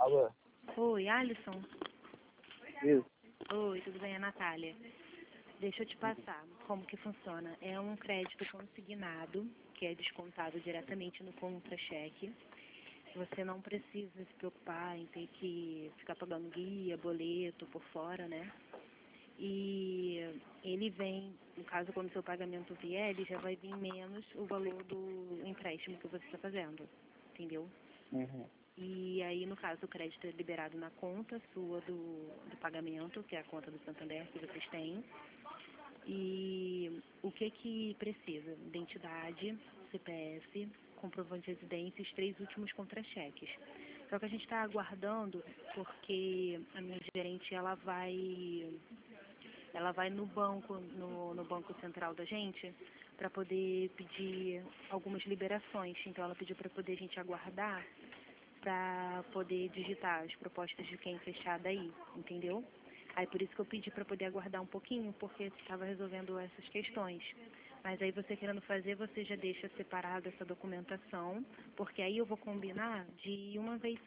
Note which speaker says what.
Speaker 1: Alô?
Speaker 2: Oi, Alisson?
Speaker 1: Isso.
Speaker 2: Oi, tudo bem? É a Natália. Deixa eu te passar como que funciona. É um crédito consignado, que é descontado diretamente no contra-cheque. Você não precisa se preocupar em ter que ficar pagando guia, boleto por fora, né? E ele vem, no caso, quando o seu pagamento vier, ele já vai vir menos o valor do empréstimo que você está fazendo, entendeu?
Speaker 1: Uhum.
Speaker 2: E aí, no caso, o crédito é liberado na conta sua do pagamento, que é a conta do Santander que vocês têm. E o que precisa? Identidade, CPF, comprovante de residência e os 3 últimos contra-cheques. Só que a gente está aguardando porque a minha gerente, ela vai no banco, no banco central da gente, para poder pedir algumas liberações. Então ela pediu para poder a gente aguardar para poder digitar as propostas de quem fechar daí, entendeu? Aí por isso que eu pedi para poder aguardar um pouquinho, porque estava resolvendo essas questões. Mas aí você querendo fazer, você já deixa separado essa documentação, porque aí eu vou combinar de ir uma vez